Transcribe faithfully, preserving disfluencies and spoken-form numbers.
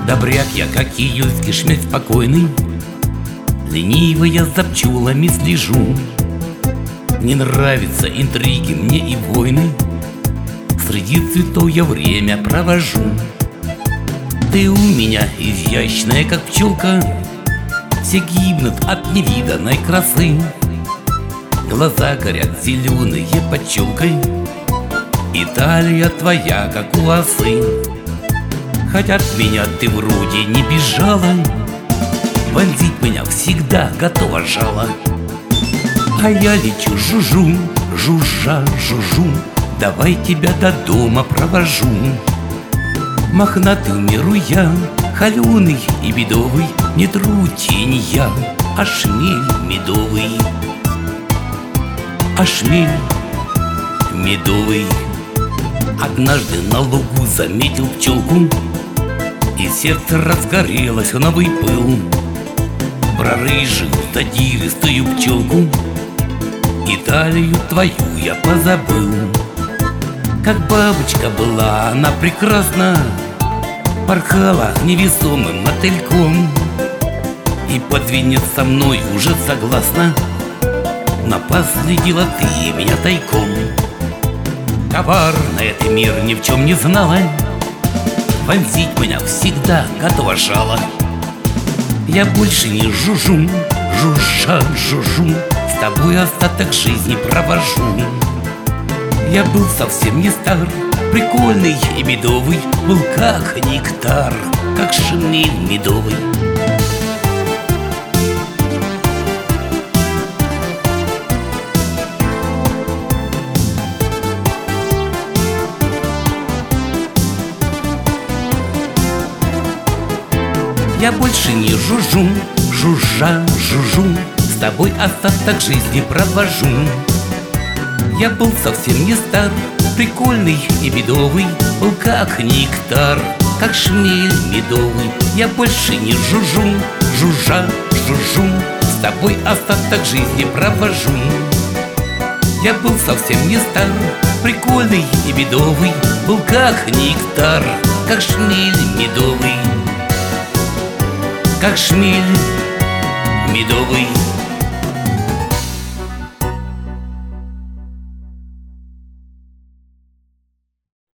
Добряк я, как июльский шмель спокойный, лениво я за пчелами слежу. Не нравятся интриги мне и войны, среди цветов я время провожу. Ты у меня изящная, как пчелка, все гибнут от невиданной красы. Глаза горят зеленые под челкой, и талия твоя, как у осы. Хоть от меня ты вроде не бежала, вонзить меня всегда готова жало. А я лечу, жужжу, жужжа, жужжу, давай тебя до дома провожу. Мохнатый миру я, холеный и бедовый, не трутень я, а шмель медовый. А шмель медовый. Однажды на лугу заметил пчелку, и сердце разгорелось в новый пыл. Про рыжую задиристую пчелку и талию твою я позабыл. Как бабочка была она прекрасна, порхала невесомым мотыльком, и под венец со мной уже согласна, но последила ты меня тайком. Коварная ты, мир ни в чем не знала, вонзить меня всегда готова жало. Я больше не жужжу, жужжа, жужжу, с тобой остаток жизни провожу. Я был совсем не стар, прикольный и медовый, был как нектар, как шмель медовый. Я больше не жужжу, жужжа, жужжу, с тобой остаток жизни провожу. Я был совсем не стар, прикольный и медовый, был как нектар, как шмель медовый. Я больше не жужжу, жужжа, жужжу, с тобой остаток жизни провожу. Я был совсем не стар, прикольный и медовый, был как нектар, как шмель медовый. Как шмель медовый.